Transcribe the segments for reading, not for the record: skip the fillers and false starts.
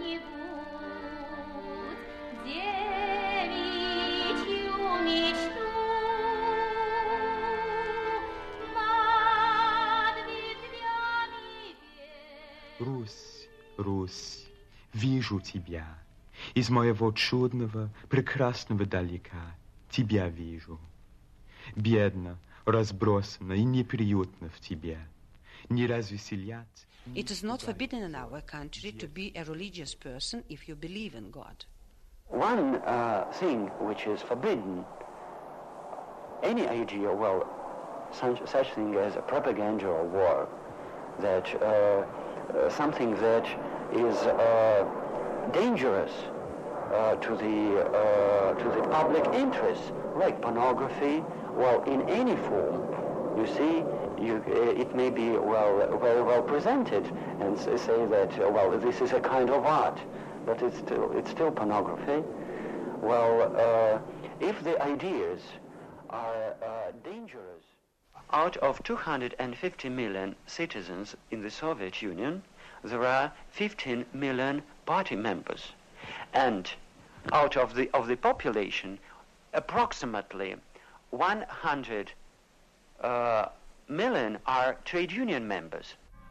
Русь, Русь, вижу тебя. Из моего чудного, прекрасного далека тебя вижу. Бедно, разбросано и неприютно в тебе. Не развеселят. It is not forbidden in our country to be a religious person if you believe in God. One thing which is forbidden, any idea, well, such thing as a propaganda or war, that something that is dangerous to the public interest, like pornography, well, in any form. You see, it may be very well presented and say that well, this is a kind of art, but it's still pornography. Well, if the ideas are dangerous. Out of 250 million citizens in the Soviet Union, there are 15 million party members, and out of the population, approximately 100 million are trade union members.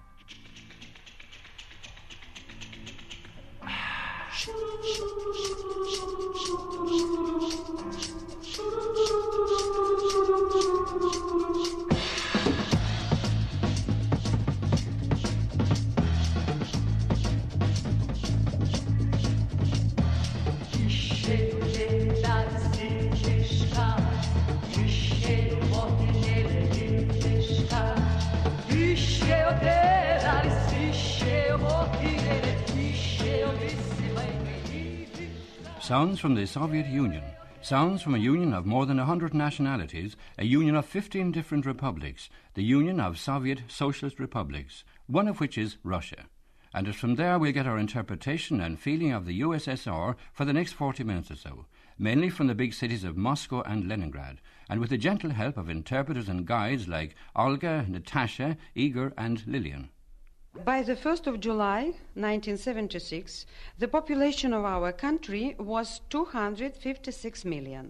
Sounds from the Soviet Union, sounds from a union of more than 100 nationalities, a union of 15 different republics, the union of Soviet Socialist republics, one of which is Russia. And it's from there we'll get our interpretation and feeling of the USSR for the next 40 minutes or so, mainly from the big cities of Moscow and Leningrad, and with the gentle help of interpreters and guides like Olga, Natasha, Igor and Lillian. By the 1st of July, 1976, the population of our country was 256 million,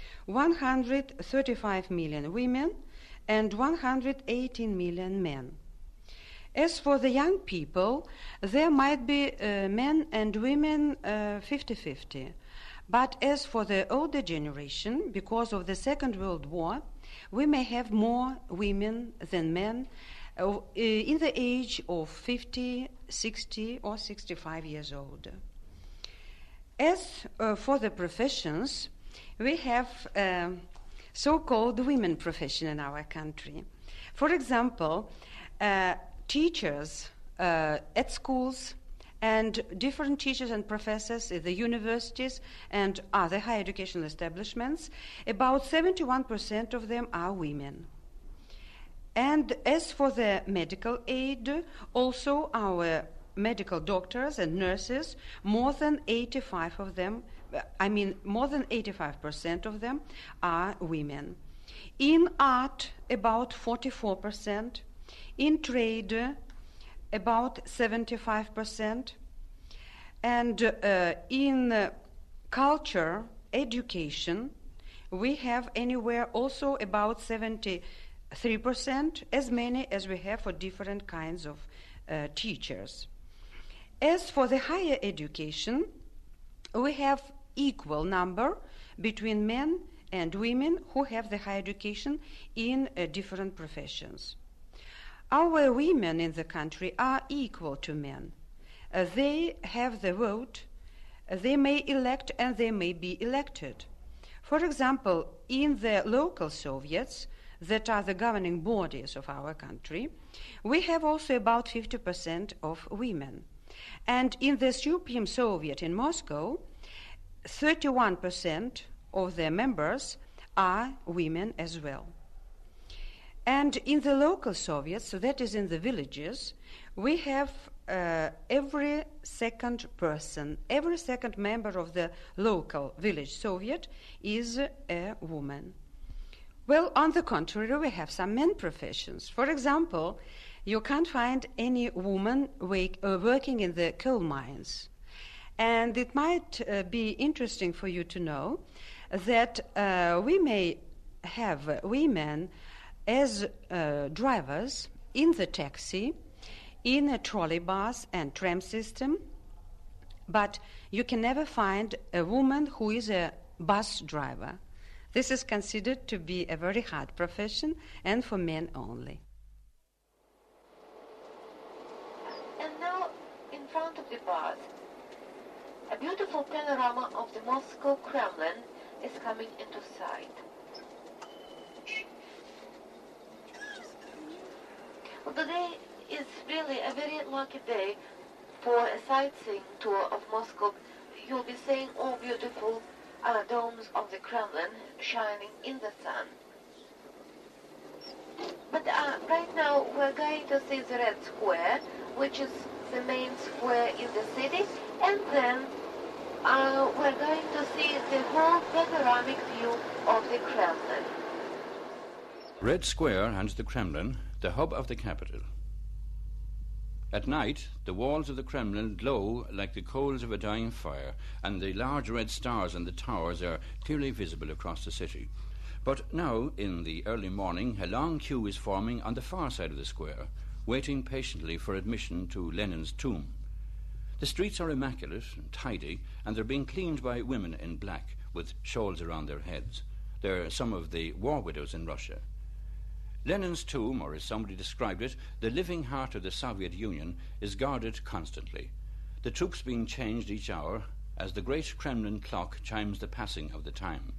135 million women and 118 million men. As for the young people, there might be men and women 50-50. But as for the older generation, because of the Second World War, we may have more women than men in the age of 50, 60 or 65 years old. As for the professions, we have so-called women profession in our country. For example, teachers at schools and different teachers and professors at the universities and other higher educational establishments, about 71% of them are women. And as for the medical aid, also our medical doctors and nurses, more than 85% of them are women. In art, about 44%. In trade, about 75%. And in culture, education, we have anywhere also about 73%, as many as we have for different kinds of teachers. As for the higher education, we have equal number between men and women who have the higher education in different professions. Our women in the country are equal to men. They have the vote, they may elect and they may be elected. For example, in the local Soviets, that are the governing bodies of our country, we have also about 50% of women. And in the Supreme Soviet in Moscow, 31% of their members are women as well. And in the local Soviets, so that is in the villages, we have every second member of the local village Soviet is a woman. Well, on the contrary, we have some men professions. For example, you can't find any woman working in the coal mines. And it might be interesting for you to know that we may have women as drivers in the taxi, in a trolley bus and tram system, but you can never find a woman who is a bus driver. This is considered to be a very hard profession and for men only. And now, in front of the bus, a beautiful panorama of the Moscow Kremlin is coming into sight. Well, today is really a very lucky day for a sightseeing tour of Moscow. You'll be seeing all beautiful domes of the Kremlin shining in the sun. But right now we're going to see the Red Square, which is the main square in the city, and then we're going to see the whole panoramic view of the Kremlin. Red Square and the Kremlin, the hub of the capital. At night, the walls of the Kremlin glow like the coals of a dying fire, and the large red stars on the towers are clearly visible across the city. But now, in the early morning, a long queue is forming on the far side of the square, waiting patiently for admission to Lenin's tomb. The streets are immaculate and tidy, and they're being cleaned by women in black, with shawls around their heads. They're some of the war widows in Russia. Lenin's tomb, or as somebody described it, the living heart of the Soviet Union, is guarded constantly, the troops being changed each hour as the great Kremlin clock chimes the passing of the time.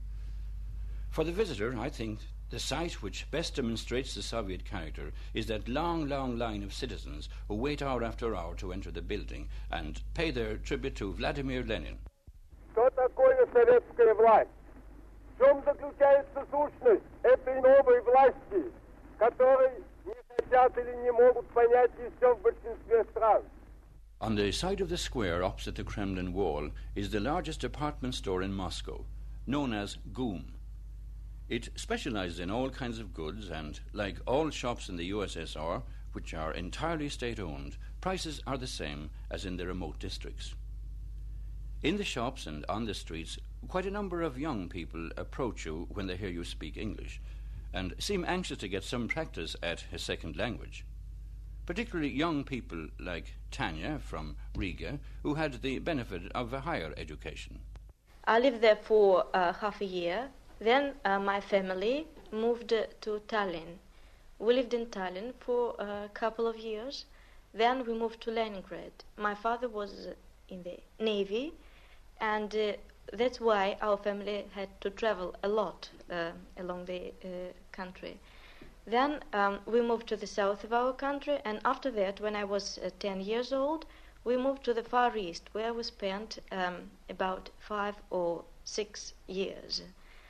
For the visitor, I think the sight which best demonstrates the Soviet character is that long, long line of citizens who wait hour after hour to enter the building and pay their tribute to Vladimir Lenin. Что такое советская власть? В чем заключается сущность этой новой власти, которой не хотят или не могут понять еще в большинстве стран? On the side of the square opposite the Kremlin wall is the largest department store in Moscow, known as GUM. It specializes in all kinds of goods and, like all shops in the USSR, which are entirely state-owned, prices are the same as in the remote districts. In the shops and on the streets, quite a number of young people approach you when they hear you speak English and seem anxious to get some practice at a second language. Particularly young people like Tanya from Riga, who had the benefit of a higher education. I lived there for half a year. Then my family moved to Tallinn. We lived in Tallinn for a couple of years. Then we moved to Leningrad. My father was in the Navy, and that's why our family had to travel a lot along the country. Then we moved to the south of our country, and after that, when I was 10 years old, we moved to the Far East, where we spent about 5 or 6 years.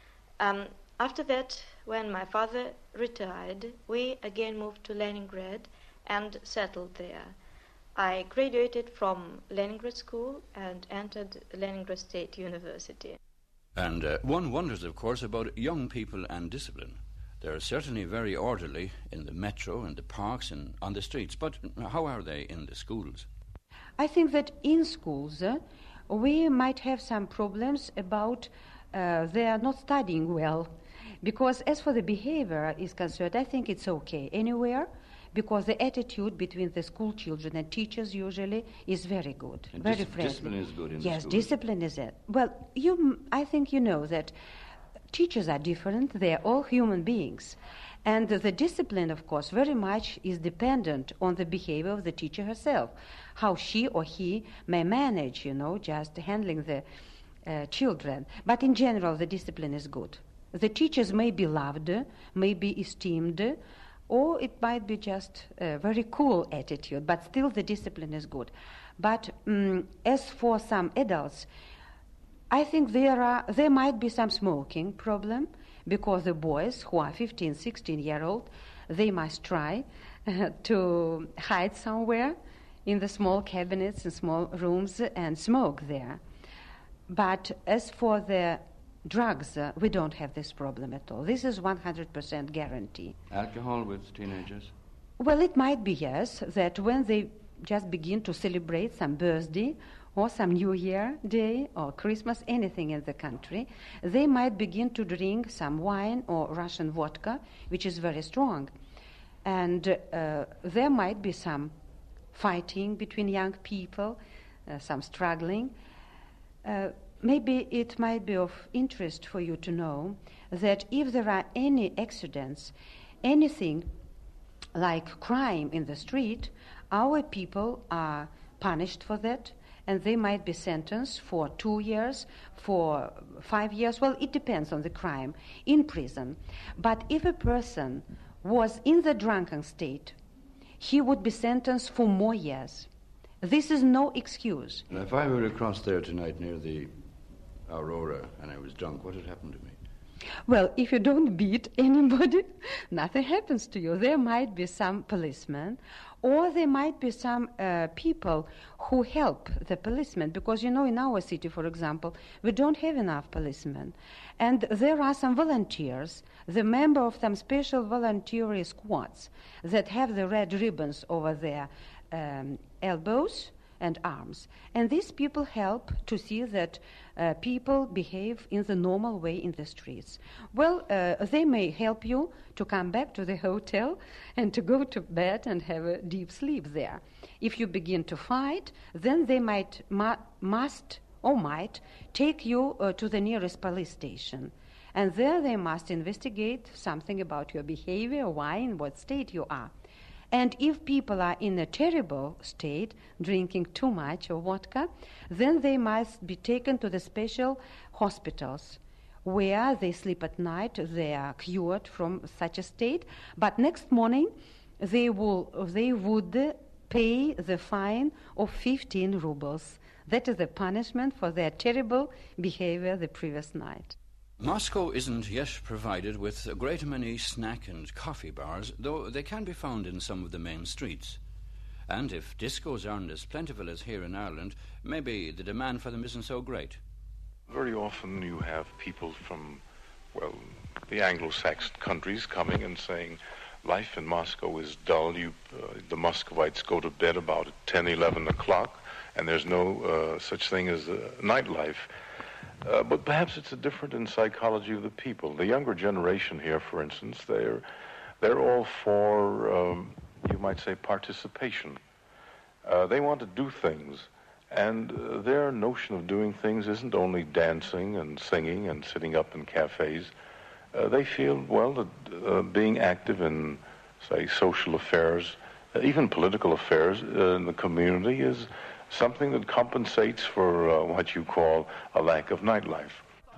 After that, when my father retired, we again moved to Leningrad and settled there. I graduated from Leningrad School and entered Leningrad State University. And one wonders, of course, about young people and discipline. They're certainly very orderly in the metro and the parks and on the streets, but how are they in the schools? I think that in schools we might have some problems about they are not studying well, because as for the behavior is concerned, I think it's okay anywhere, because the attitude between the school children and teachers usually is very good, and very friendly. Discipline is good in the Yes, schools. discipline is it. Well, I think you know that teachers are different. They are all human beings. And the discipline, of course, very much is dependent on the behavior of the teacher herself, how she or he may manage, just handling the children. But in general, the discipline is good. The teachers may be loved, may be esteemed, or it might be just a very cool attitude, but still the discipline is good. But as for some adults, I think there might be some smoking problem, because the boys who are 15, 16-year-old, they must try to hide somewhere in the small cabinets and small rooms and smoke there. But as for the drugs, we don't have this problem at all. This is 100% guarantee. Alcohol with teenagers? Well, it might be, yes, that when they just begin to celebrate some birthday or some New Year day or Christmas, anything in the country, they might begin to drink some wine or Russian vodka, which is very strong. And there might be some fighting between young people, some struggling. Maybe it might be of interest for you to know that if there are any accidents, anything like crime in the street, our people are punished for that, and they might be sentenced for 2 years, for 5 years, well, it depends on the crime, in prison. But if a person was in the drunken state, he would be sentenced for more years. This is no excuse. And if I were across there tonight near the Aurora and I was drunk, what would happen to me? Well, if you don't beat anybody, nothing happens to you. There might be some policemen, or there might be some people who help the policemen, because, you know, in our city, for example, we don't have enough policemen. And there are some volunteers, the member of some special voluntary squads that have the red ribbons over their elbows and arms. And these people help to see that people behave in the normal way in the streets. Well, they may help you to come back to the hotel and to go to bed and have a deep sleep there. If you begin to fight, then they might take you to the nearest police station. And there they must investigate something about your behavior, why, in what state you are. And if people are in a terrible state, drinking too much of vodka, then they must be taken to the special hospitals where they sleep at night. They are cured from such a state. But next morning, they would pay the fine of 15 rubles. That is the punishment for their terrible behavior the previous night. Moscow isn't yet provided with a great many snack and coffee bars, though they can be found in some of the main streets. And if discos aren't as plentiful as here in Ireland, maybe the demand for them isn't so great. Very often you have people from, well, the Anglo-Saxon countries coming and saying, life in Moscow is dull. The Muscovites go to bed about 10, 11 o'clock, and there's no such thing as nightlife. But perhaps it's different in psychology of the people. The younger generation here, for instance, they're all for, you might say, participation. They want to do things, and their notion of doing things isn't only dancing and singing and sitting up in cafes. They feel, well, that being active in, say, social affairs, even political affairs in the community is something that compensates for what you call a lack of nightlife.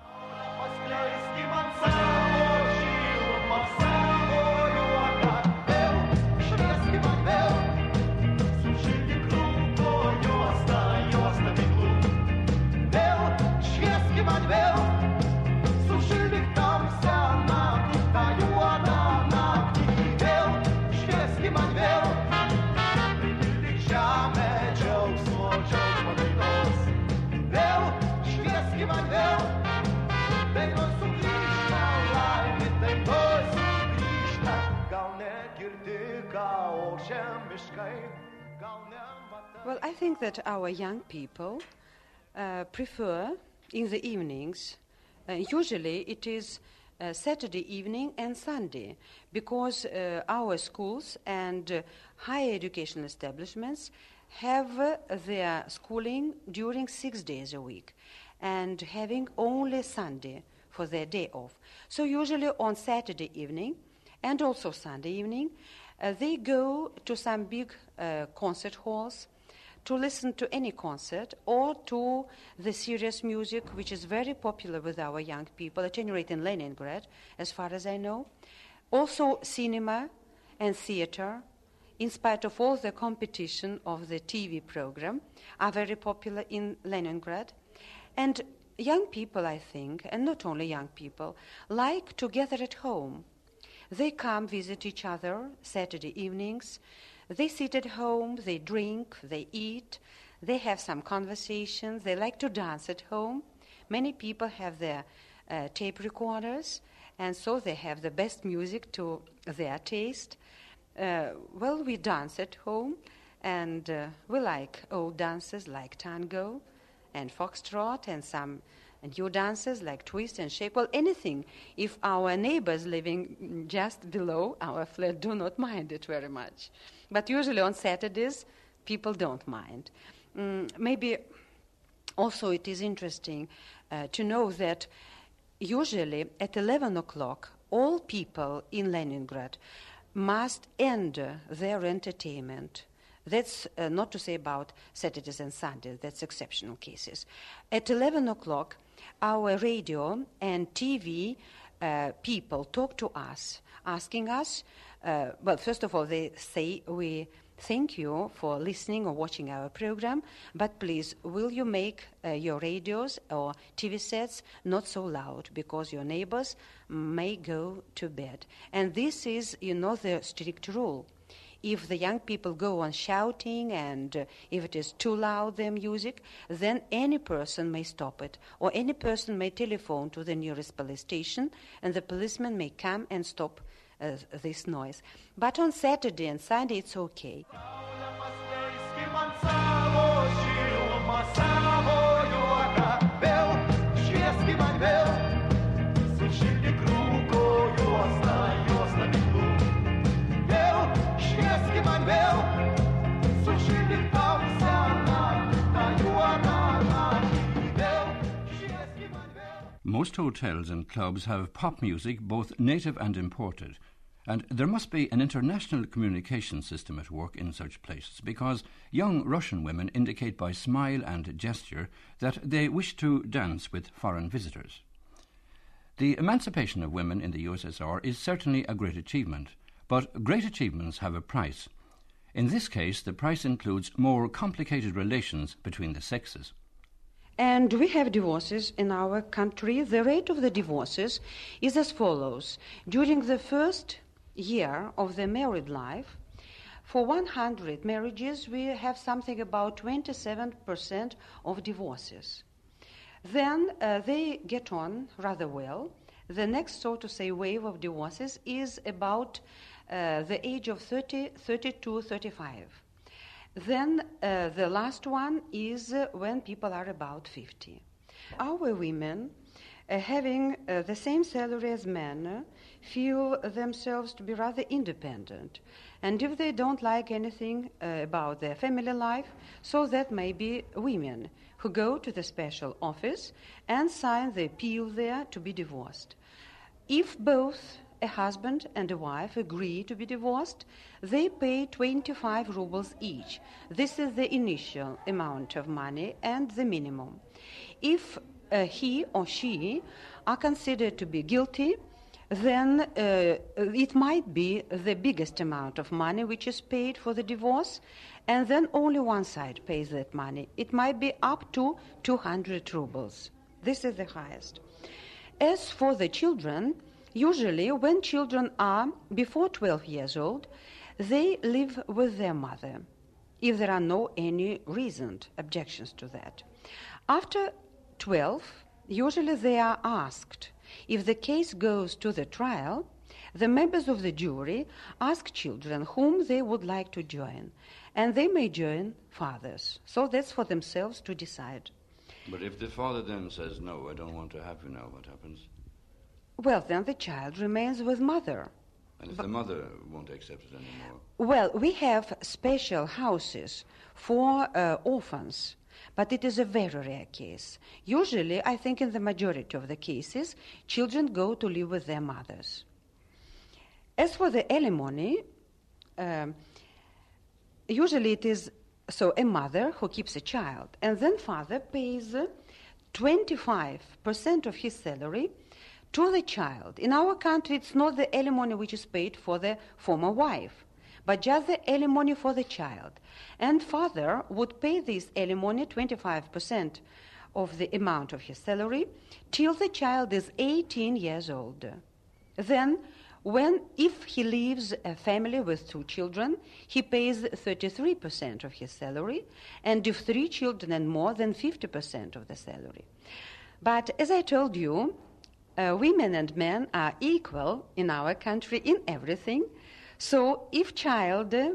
Well, I think that our young people prefer in the evenings, usually it is Saturday evening and Sunday, because our schools and higher educational establishments have their schooling during 6 days a week and having only Sunday for their day off. So usually on Saturday evening and also Sunday evening, they go to some big concert halls to listen to any concert or to the serious music, which is very popular with our young people, at any rate in Leningrad, as far as I know. Also cinema and theater, in spite of all the competition of the TV program, are very popular in Leningrad. And young people, I think, and not only young people, like to gather at home. They come visit each other Saturday evenings. They sit at home, they drink, they eat, they have some conversations, they like to dance at home. Many people have their tape recorders, and so they have the best music to their taste. Well, we dance at home, And we like old dances like tango and foxtrot and some new dances like twist and shake. Well, anything. If our neighbors living just below our flat do not mind it very much. But usually on Saturdays, people don't mind. Maybe also it is interesting to know that usually at 11 o'clock, all people in Leningrad must end their entertainment. That's not to say about Saturdays and Sundays, that's exceptional cases. At 11 o'clock, our radio and TV people talk to us, asking us, well, first of all, they say, we thank you for listening or watching our program, but please, will you make your radios or TV sets not so loud because your neighbors may go to bed. And this is, the strict rule. If the young people go on shouting and if it is too loud, their music, then any person may stop it, or any person may telephone to the nearest police station, and the policeman may come and stop this noise. But on Saturday and Sunday, it's okay. Most hotels and clubs have pop music, both native and imported. And there must be an international communication system at work in such places, because young Russian women indicate by smile and gesture that they wish to dance with foreign visitors. The emancipation of women in the USSR is certainly a great achievement, but great achievements have a price. In this case, the price includes more complicated relations between the sexes. And we have divorces in our country. The rate of the divorces is as follows. During the first year of the married life, for 100 marriages, we have something about 27% of divorces. Then they get on rather well. The next, so to say, wave of divorces is about the age of 30, 32, 35. Then the last one is when people are about 50. Our women, having the same salary as men, feel themselves to be rather independent. And if they don't like anything about their family life, so that may be women who go to the special office and sign the appeal there to be divorced. If both a husband and a wife agree to be divorced, they pay 25 rubles each. This is the initial amount of money and the minimum. If he or she are considered to be guilty, then it might be the biggest amount of money which is paid for the divorce, and then only one side pays that money. It might be up to 200 rubles. This is the highest. As for the children, usually when children are before 12 years old, they live with their mother, if there are no any reasoned objections to that. After 12, usually they are asked. If the case goes to the trial, the members of the jury ask children whom they would like to join, and they may join fathers. So that's for themselves to decide. But if the father then says, no, I don't want to have you now, what happens? Well, then the child remains with mother. And if the mother won't accept it anymore? Well, we have special houses for orphans, but it is a very rare case. Usually, I think in the majority of the cases, children go to live with their mothers. As for the alimony, usually it is so a mother who keeps a child, and then father pays 25% of his salary to the child. In our country, it's not the alimony which is paid for the former wife, but just the alimony for the child. And father would pay this alimony, 25% of the amount of his salary, till the child is 18 years old. Then, if he leaves a family with 2 children, he pays 33% of his salary, and if 3 children and more, then 50% of the salary. But as I told you, women and men are equal in our country in everything. So if child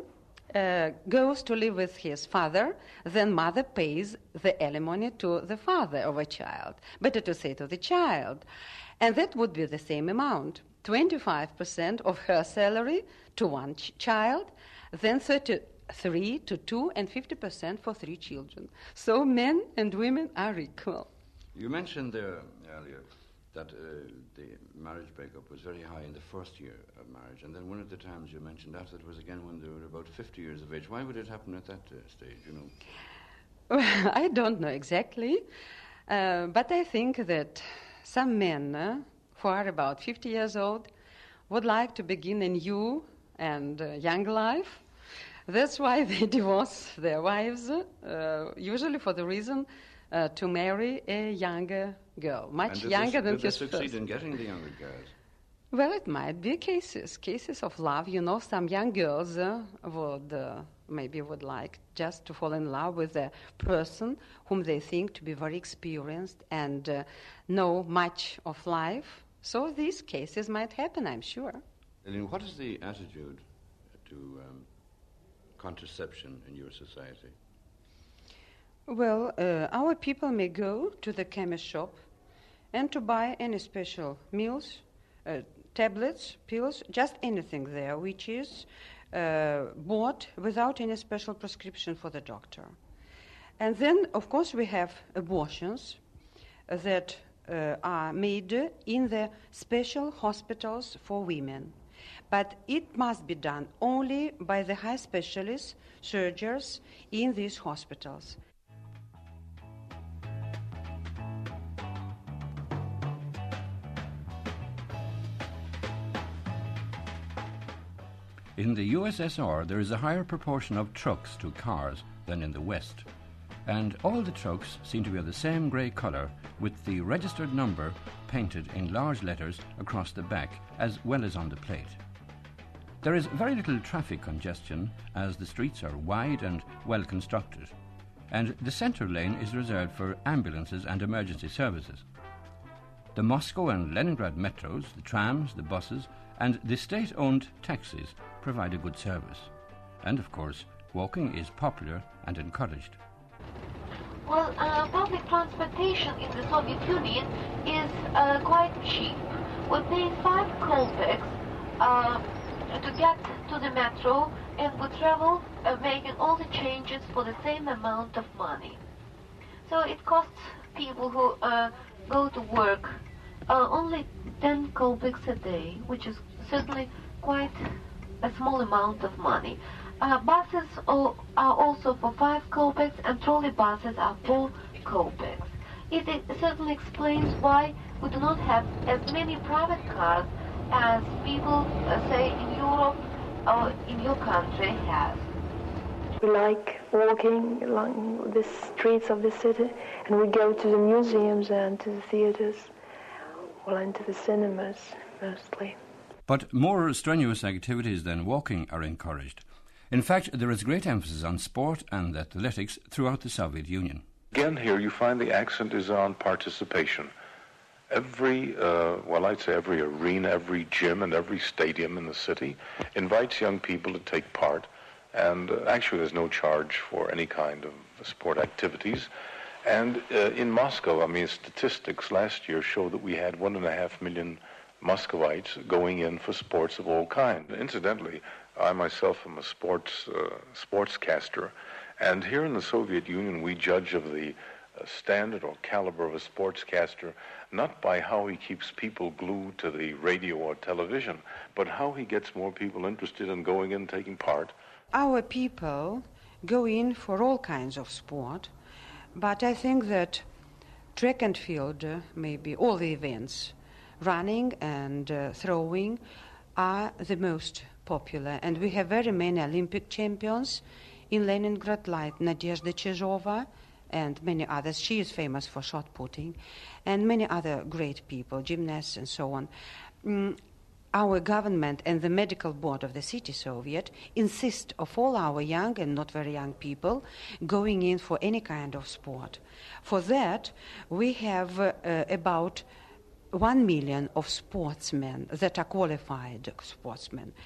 goes to live with his father, then mother pays the alimony to the father of a child. Better to say to the child. And that would be the same amount, 25% of her salary to one child, then 33 to 2, and 50% for 3 children. So men and women are equal. You mentioned there earlier that the marriage breakup was very high in the first year of marriage, and then one of the times you mentioned after it was again when they were about 50 years of age. Why would it happen at that stage, you know? Well, I don't know exactly, but I think that some men who are about 50 years old would like to begin a new and young life. That's why they divorce their wives, usually for the reason to marry a younger girl, much younger than his first. Did they succeed in getting the younger girls? Well, it might be cases of love. You know, some young girls would like just to fall in love with a person whom they think to be very experienced and know much of life. So these cases might happen, I'm sure. Eileen, what is the attitude to contraception in your society? Well, our people may go to the chemist shop and to buy any special meals, tablets, pills, just anything there which is bought without any special prescription for the doctor. And then, of course, we have abortions that are made in the special hospitals for women. But it must be done only by the high specialists, surgeons in these hospitals. In the USSR, there is a higher proportion of trucks to cars than in the West. And all the trucks seem to be of the same grey colour, with the registered number painted in large letters across the back, as well as on the plate. There is very little traffic congestion, as the streets are wide and well constructed, and the centre lane is reserved for ambulances and emergency services. The Moscow and Leningrad metros, the trams, the buses, and the state-owned taxis provide a good service. And, of course, walking is popular and encouraged. Well, public transportation in the Soviet Union is quite cheap. We pay 5 kopecks to get to the metro, and we travel making all the changes for the same amount of money. So it costs people who go to work only 10 kopecks a day, which is certainly quite a small amount of money. Buses are also for 5 kopecks, and trolley buses are 4 kopecks. It certainly explains why we do not have as many private cars as people, say, in Europe or in your country have. We like walking along the streets of the city, and we go to the museums and to the theaters, well, and to the cinemas mostly. But more strenuous activities than walking are encouraged. In fact, there is great emphasis on sport and athletics throughout the Soviet Union. Again, here you find the accent is on participation. Every arena, every gym, and every stadium in the city invites young people to take part. And actually, there's no charge for any kind of sport activities. And in Moscow, statistics last year show that we had 1.5 million Muscovites going in for sports of all kinds. Incidentally, I myself am a sportscaster, and here in the Soviet Union, we judge of the standard or caliber of a sportscaster not by how he keeps people glued to the radio or television, but how he gets more people interested in going in and taking part. Our people go in for all kinds of sport, but I think that track and field, maybe all the events, running and throwing, are the most popular. And we have very many Olympic champions in Leningrad, like Nadezhda Chizhova and many others. She is famous for shot putting, and many other great people, gymnasts and so on. Our government and the medical board of the city Soviet insist of all our young and not very young people going in for any kind of sport. For that, we have about 1 million of sportsmen that are qualified sportsmen.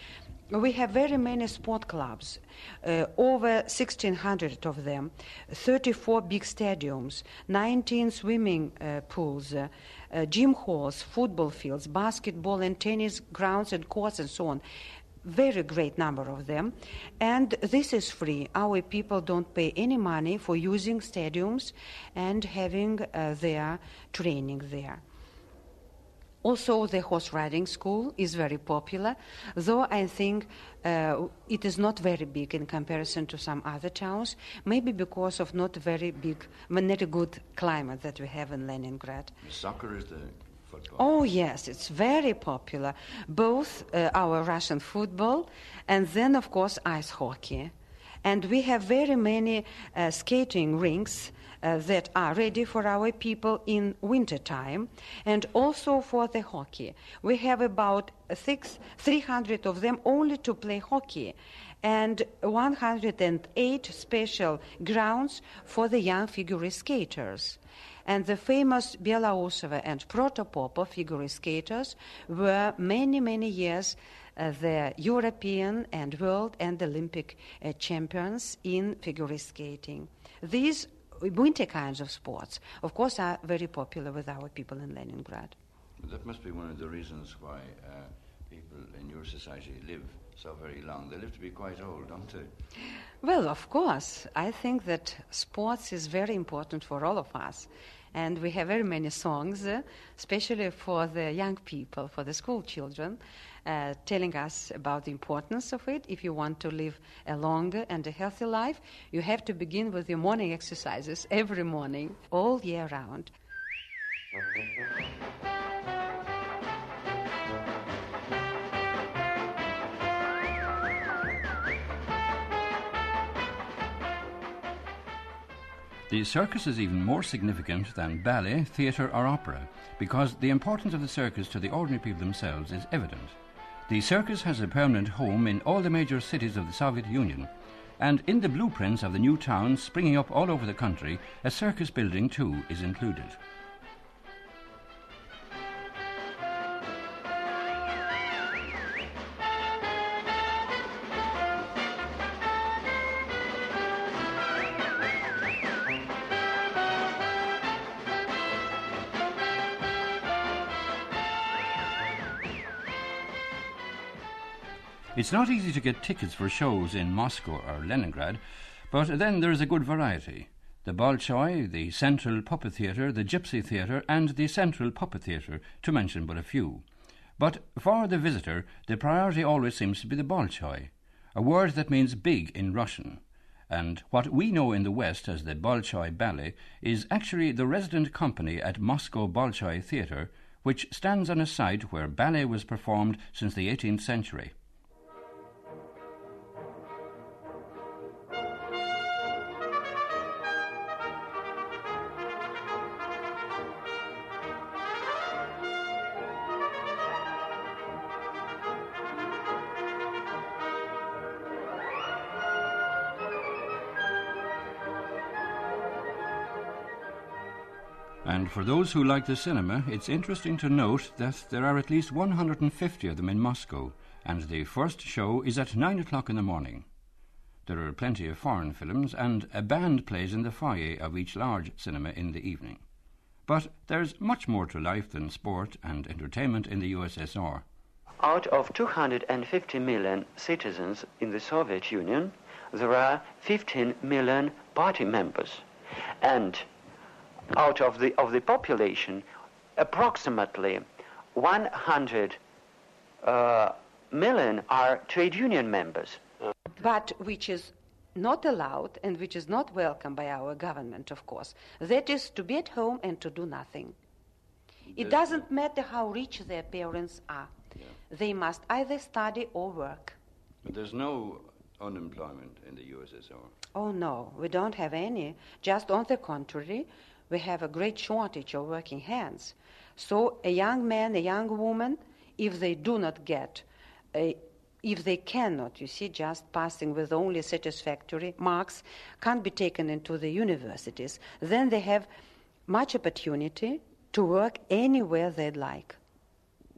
We have very many sport clubs, over 1,600 of them, 34 big stadiums, 19 swimming pools, gym halls, football fields, basketball and tennis grounds and courts and so on. Very great number of them. And this is free. Our people don't pay any money for using stadiums and having their training there. Also, the horse riding school is very popular, though I think it is not very big in comparison to some other towns, maybe because of not very good climate that we have in Leningrad. Soccer is the football. Oh, yes, it's very popular. Both our Russian football and then, of course, ice hockey. And we have very many skating rinks that are ready for our people in winter time, and also for the hockey. We have about 300 of them only to play hockey, and 108 special grounds for the young figure skaters. And the famous Belousova and Protopopov figure skaters were many, many years the European and world and Olympic champions in figure skating. These winter kinds of sports, of course, are very popular with our people in Leningrad. That must be one of the reasons why people in your society live so very long. They live to be quite old, don't they? Well, of course. I think that sports is very important for all of us. And we have very many songs, especially for the young people, for the school children, telling us about the importance of it. If you want to live a longer and a healthy life, you have to begin with your morning exercises every morning, all year round. The circus is even more significant than ballet, theatre or opera, because the importance of the circus to the ordinary people themselves is evident. The circus has a permanent home in all the major cities of the Soviet Union, and in the blueprints of the new towns springing up all over the country, a circus building too is included. It's not easy to get tickets for shows in Moscow or Leningrad, but then there is a good variety. The Bolshoi, the Central Puppet Theatre, the Gypsy Theatre and the Central Puppet Theatre, to mention but a few. But for the visitor, the priority always seems to be the Bolshoi, a word that means big in Russian. And what we know in the West as the Bolshoi Ballet is actually the resident company at Moscow Bolshoi Theatre, which stands on a site where ballet was performed since the 18th century. And for those who like the cinema, it's interesting to note that there are at least 150 of them in Moscow, and the first show is at 9 o'clock in the morning. There are plenty of foreign films, and a band plays in the foyer of each large cinema in the evening. But there's much more to life than sport and entertainment in the USSR. Out of 250 million citizens in the Soviet Union, there are 15 million party members. And out of the population, approximately 100 million are trade union members. But which is not allowed and which is not welcome by our government, of course. That is to be at home and to do nothing. It doesn't matter how rich their parents are. Yeah. They must either study or work. But there's no unemployment in the USSR. Oh, no, we don't have any. Just on the contrary, we have a great shortage of working hands. So a young man, a young woman, if they do not get, if they cannot, you see, just passing with only satisfactory marks, can't be taken into the universities, then they have much opportunity to work anywhere they'd like.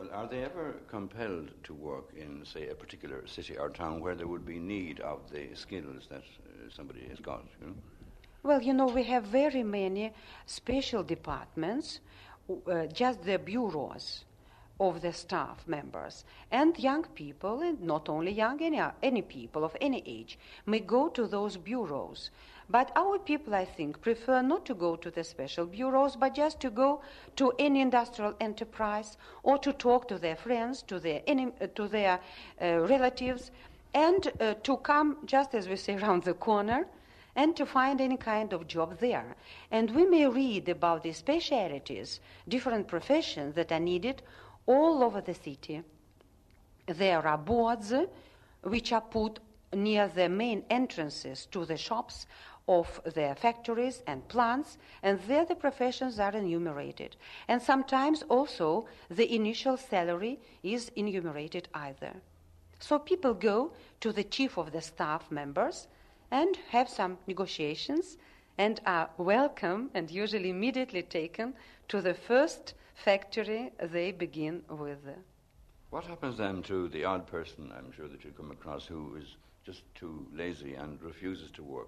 Well, are they ever compelled to work in, say, a particular city or town where there would be need of the skills that somebody has got, you know? Well, you know, we have very many special departments, just the bureaus of the staff members. And young people, and not only young, any people of any age, may go to those bureaus. But our people, I think, prefer not to go to the special bureaus, but just to go to any industrial enterprise or to talk to their friends, to their relatives, and to come, just as we say, around the corner, and to find any kind of job there. And we may read about the specialities, different professions that are needed all over the city. There are boards which are put near the main entrances to the shops of the factories and plants, and there the professions are enumerated. And sometimes also the initial salary is enumerated either. So people go to the chief of the staff members and have some negotiations and are welcome and usually immediately taken to the first factory they begin with. What happens then to the odd person, I'm sure that you come across, who is just too lazy and refuses to work?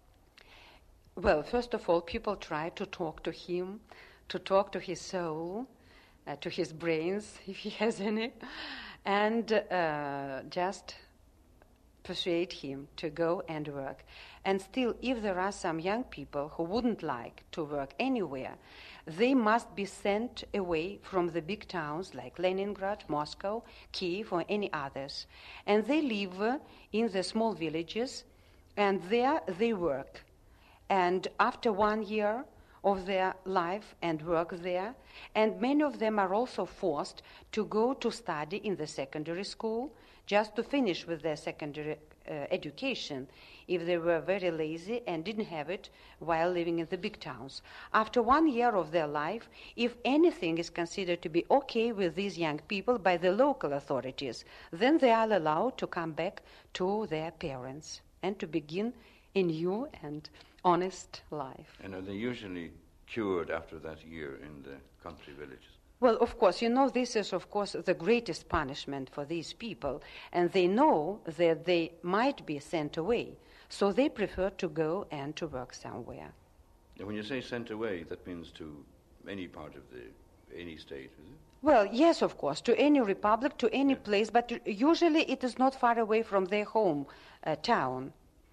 Well, first of all, people try to talk to him, to talk to his soul, to his brains, if he has any, and just persuade him to go and work. And still, if there are some young people who wouldn't like to work anywhere, they must be sent away from the big towns like Leningrad, Moscow, Kiev, or any others. And they live in the small villages, and there they work. And after 1 year of their life and work there, and many of them are also forced to go to study in the secondary school, just to finish with their secondary education, if they were very lazy and didn't have it while living in the big towns. After 1 year of their life, if anything is considered to be okay with these young people by the local authorities, then they are allowed to come back to their parents and to begin a new and honest life. And are they usually cured after that year in the country villages? Well, of course, you know, this is, of course, the greatest punishment for these people, and they know that they might be sent away, so they prefer to go and to work somewhere. And when you say sent away, that means to any part of any state, is it? Well, yes, of course, to any republic, to any place, but usually it is not far away from their home town.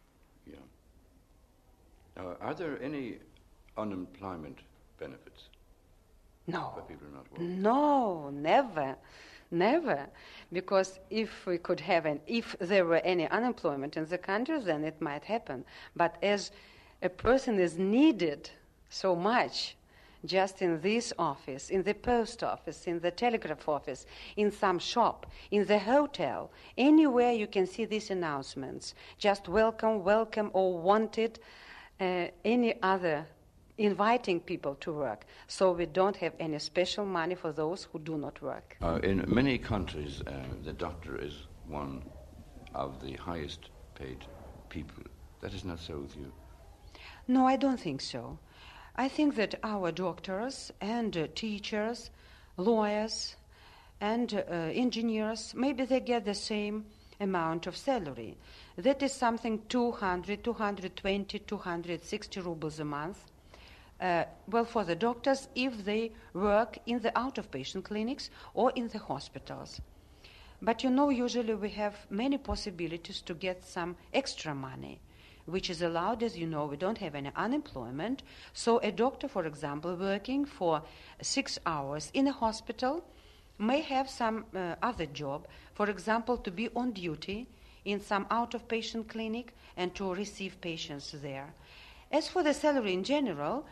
Yeah. Are there any unemployment benefits? No. For people not working? No, never. Never. Because if we could have if there were any unemployment in the country, then it might happen. But as a person is needed so much, just in this office, in the post office, in the telegraph office, in some shop, in the hotel, anywhere you can see these announcements, just welcome, welcome, or wanted, any other inviting people to work. So we don't have any special money for those who do not work. In many countries, the doctor is one of the highest paid people. That is not so with you? No, I don't think so. I think that our doctors and teachers, lawyers and engineers, maybe they get the same amount of salary. That is something 200, 220, 260 rubles a month. Well, for the doctors, if they work in the out-of-patient clinics or in the hospitals. But you know, usually we have many possibilities to get some extra money, which is allowed. As you know, we don't have any unemployment. So a doctor, for example, working for 6 hours in a hospital may have some other job, for example, to be on duty in some out-of-patient clinic and to receive patients there. As for the salary in general,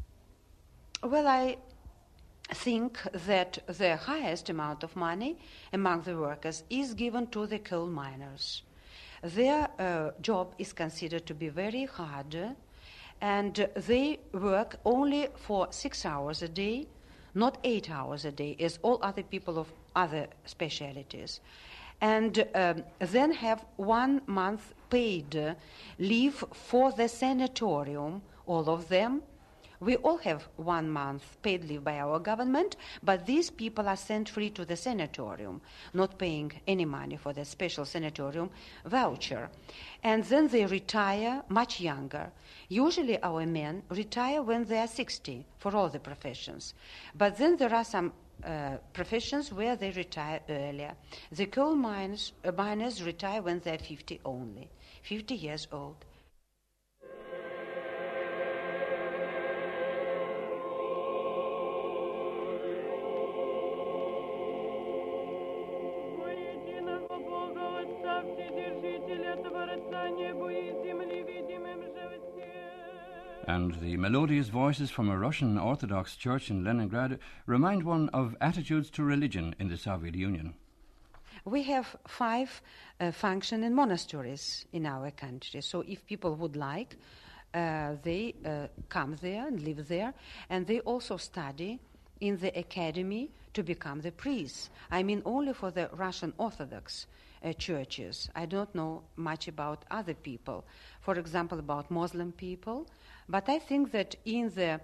well, I think that the highest amount of money among the workers is given to the coal miners. Their job is considered to be very hard, and they work only for 6 hours a day, not 8 hours a day, as all other people of other specialities. And then have 1 month paid leave for the sanatorium, all of them, We all have 1 month paid leave by our government, but these people are sent free to the sanatorium, not paying any money for the special sanatorium voucher. And then they retire much younger. Usually our men retire when they are 60 for all the professions. But then there are some professions where they retire earlier. The coal miners retire when they're 50 only, 50 years old. And the melodious voices from a Russian Orthodox church in Leningrad remind one of attitudes to religion in the Soviet Union. We have 5 functioning monasteries in our country. So if people would like, they come there and live there. And they also study in the academy to become the priests. I mean only for the Russian Orthodox churches. I don't know much about other people. For example, about Muslim people. But I think that in the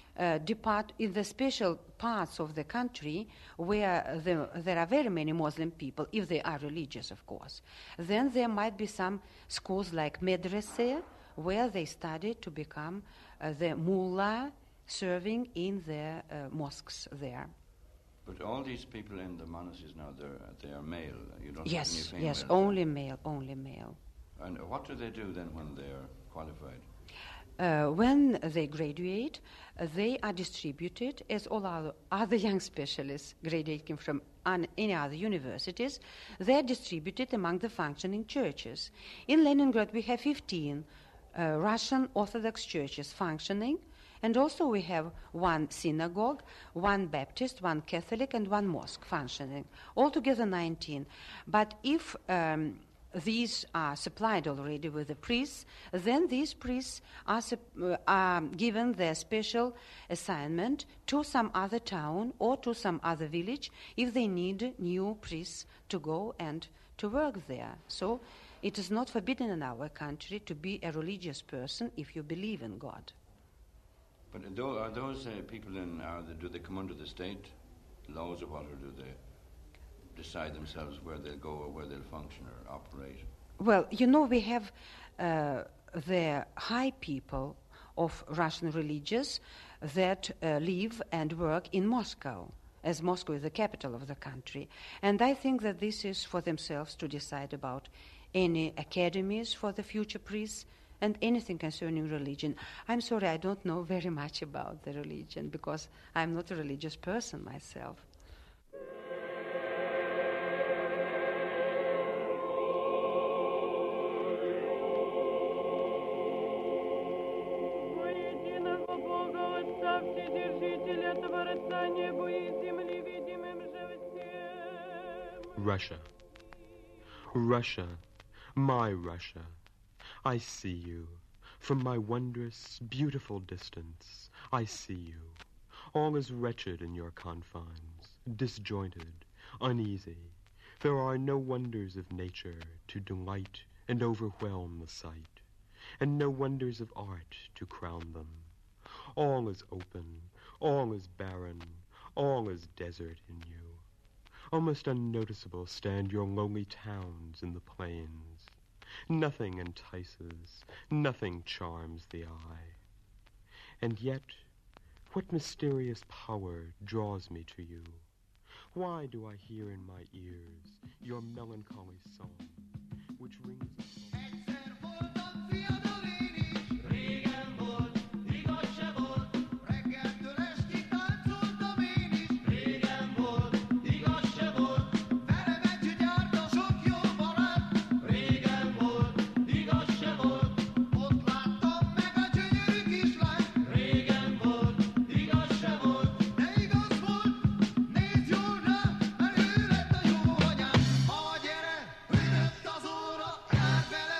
in the special parts of the country where there are very many Muslim people, if they are religious, of course, then there might be some schools like medrese where they study to become the mullah serving in the mosques there. But all these people in the monasteries now, they are male. You don't Yes, have any female. yes, only male, only male. And what do they do then when they are qualified? When they graduate, they are distributed, as all other young specialists graduating from any other universities, they are distributed among the functioning churches. In Leningrad, we have 15 Russian Orthodox churches functioning, and also we have 1 synagogue, 1 Baptist, 1 Catholic, and 1 mosque functioning, altogether 19. But if these are supplied already with the priests, then these priests are given their special assignment to some other town or to some other village if they need new priests to go and to work there. So it is not forbidden in our country to be a religious person if you believe in God. But are those people then, do they come under the state laws or what, or do they decide themselves where they'll go or where they'll function or operate? Well, you know, we have the high people of Russian religious that live and work in Moscow, as Moscow is the capital of the country. And I think that this is for themselves to decide about any academies for the future priests and anything concerning religion. I'm sorry, I don't know very much about the religion because I'm not a religious person myself. Russia, Russia, my Russia, I see you. From my wondrous, beautiful distance, I see you. All is wretched in your confines, disjointed, uneasy. There are no wonders of nature to delight and overwhelm the sight, and no wonders of art to crown them. All is open, all is barren, all is desert in you. Almost unnoticeable stand your lowly towns in the plains. Nothing entices, nothing charms the eye. And yet, what mysterious power draws me to you? Why do I hear in my ears your melancholy song, which rings Gyere, ülött az óra, rád vele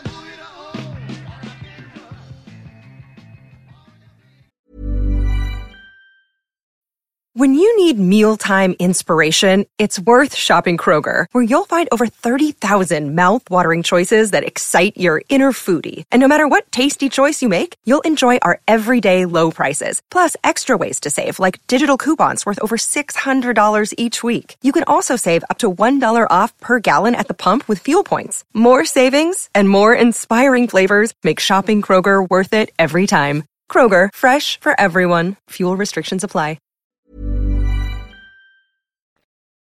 When you need mealtime inspiration, it's worth shopping Kroger, where you'll find over 30,000 mouth-watering choices that excite your inner foodie. And no matter what tasty choice you make, you'll enjoy our everyday low prices, plus extra ways to save, like digital coupons worth over $600 each week. You can also save up to $1 off per gallon at the pump with fuel points. More savings and more inspiring flavors make shopping Kroger worth it every time. Kroger, fresh for everyone. Fuel restrictions apply.